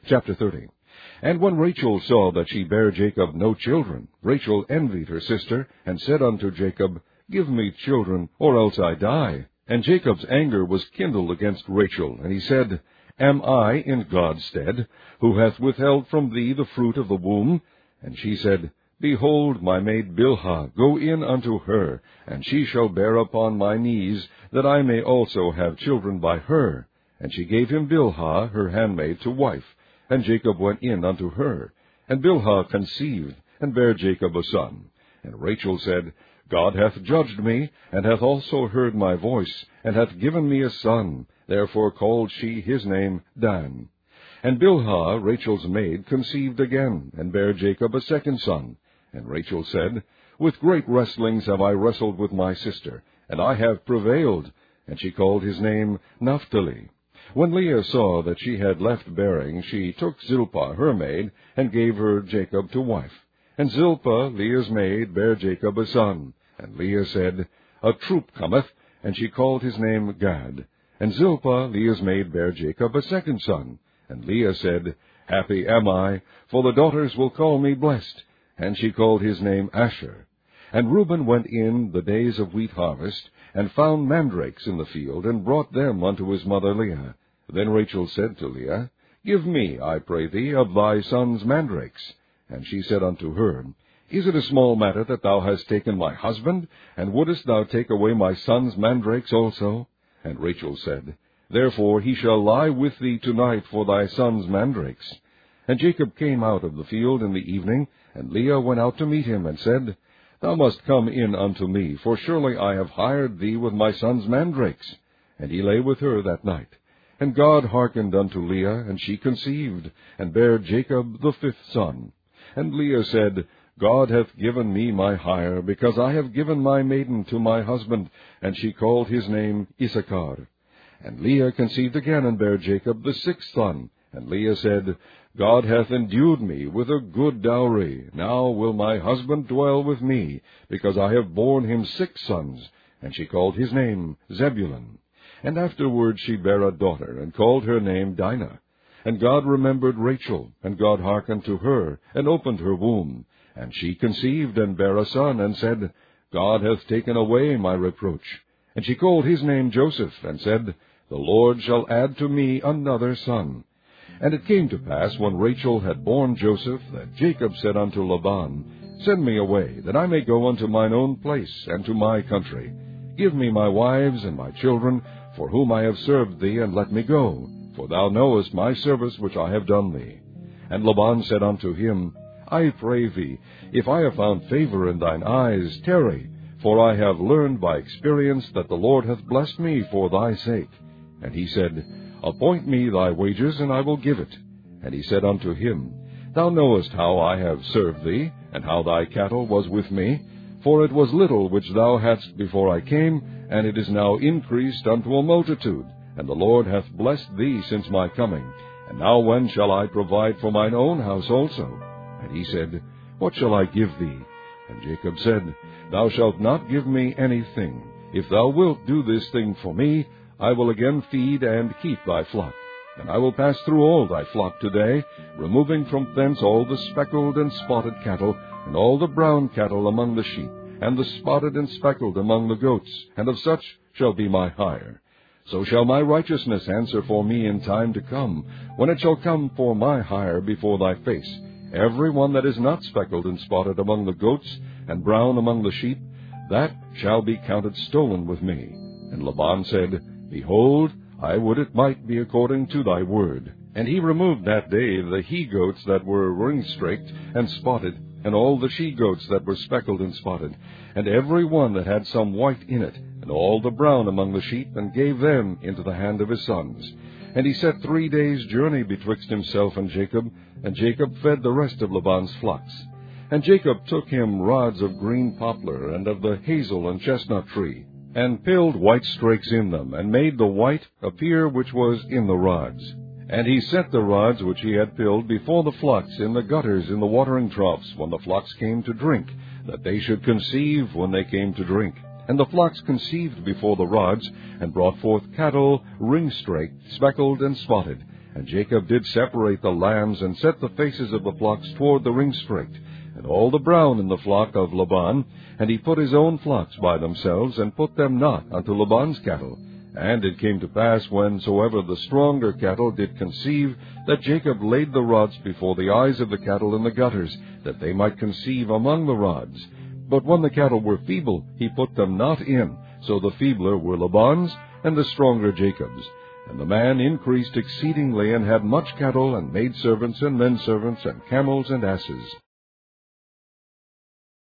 Chapter 30. And when Rachel saw that she bare Jacob no children, Rachel envied her sister, and said unto Jacob, Give me children, or else I die. And Jacob's anger was kindled against Rachel, and he said, Am I in God's stead, who hath withheld from thee the fruit of the womb? And she said, Behold, my maid Bilhah, go in unto her, and she shall bear upon my knees, that I may also have children by her. And she gave him Bilhah, her handmaid, to wife. And Jacob went in unto her. And Bilhah conceived, and bare Jacob a son. And Rachel said, God hath judged me, and hath also heard my voice, and hath given me a son. Therefore called she his name Dan. And Bilhah, Rachel's maid, conceived again, and bare Jacob a second son. And Rachel said, With great wrestlings have I wrestled with my sister, and I have prevailed. And she called his name Naphtali. When Leah saw that she had left bearing, she took Zilpah her maid, and gave her Jacob to wife. And Zilpah, Leah's maid, bare Jacob a son. And Leah said, A troop cometh, and she called his name Gad. And Zilpah, Leah's maid, bare Jacob a second son. And Leah said, Happy am I, for the daughters will call me blessed. And she called his name Asher. And Reuben went in the days of wheat harvest, and found mandrakes in the field, and brought them unto his mother Leah. Then Rachel said to Leah, Give me, I pray thee, of thy son's mandrakes. And she said unto her, Is it a small matter that thou hast taken my husband? And wouldest thou take away my son's mandrakes also? And Rachel said, Therefore he shall lie with thee tonight for thy son's mandrakes. And Jacob came out of the field in the evening, and Leah went out to meet him, and said, Thou must come in unto me, for surely I have hired thee with my son's mandrakes. And he lay with her that night. And God hearkened unto Leah, and she conceived, and bare Jacob the fifth son. And Leah said, God hath given me my hire, because I have given my maiden to my husband. And she called his name Issachar. And Leah conceived again, and bare Jacob the sixth son. And Leah said, God hath endued me with a good dowry. Now will my husband dwell with me, because I have borne him 6 sons. And she called his name Zebulun. And afterward she bare a daughter, and called her name Dinah. And God remembered Rachel, and God hearkened to her, and opened her womb. And she conceived, and bare a son, and said, God hath taken away my reproach. And she called his name Joseph, and said, The Lord shall add to me another son. And it came to pass, when Rachel had borne Joseph, that Jacob said unto Laban, Send me away, that I may go unto mine own place, and to my country. Give me my wives and my children, for whom I have served thee, and let me go. For thou knowest my service which I have done thee. And Laban said unto him, I pray thee, if I have found favor in thine eyes, tarry, for I have learned by experience that the Lord hath blessed me for thy sake. And he said, Appoint me thy wages, and I will give it. And he said unto him, Thou knowest how I have served thee, and how thy cattle was with me. For it was little which thou hadst before I came, and it is now increased unto a multitude. And the Lord hath blessed thee since my coming. And now when shall I provide for mine own house also? And he said, What shall I give thee? And Jacob said, Thou shalt not give me anything. If thou wilt do this thing for me, I will again feed and keep thy flock. And I will pass through all thy flock today, removing from thence all the speckled and spotted cattle, and all the brown cattle among the sheep, and the spotted and speckled among the goats, and of such shall be my hire. So shall my righteousness answer for me in time to come, when it shall come for my hire before thy face. Every one that is not speckled and spotted among the goats, and brown among the sheep, that shall be counted stolen with me. And Laban said, Behold, I would it might be according to thy word. And he removed that day the he-goats that were ring-straked and spotted, and all the she-goats that were speckled and spotted, and every one that had some white in it, and all the brown among the sheep, and gave them into the hand of his sons. And he set 3 days' journey betwixt himself and Jacob fed the rest of Laban's flocks. And Jacob took him rods of green poplar, and of the hazel and chestnut tree, and pilled white strakes in them, and made the white appear which was in the rods. And he set the rods which he had pilled before the flocks in the gutters in the watering troughs, when the flocks came to drink, that they should conceive when they came to drink. And the flocks conceived before the rods, and brought forth cattle ring-straked, speckled, and spotted. And Jacob did separate the lambs, and set the faces of the flocks toward the ringstrait, and all the brown in the flock of Laban. And he put his own flocks by themselves, and put them not unto Laban's cattle. And it came to pass, whensoever the stronger cattle did conceive, that Jacob laid the rods before the eyes of the cattle in the gutters, that they might conceive among the rods. But when the cattle were feeble, he put them not in. So the feebler were Laban's, and the stronger Jacob's. And the man increased exceedingly, and had much cattle, and maidservants, and menservants, and camels, and asses.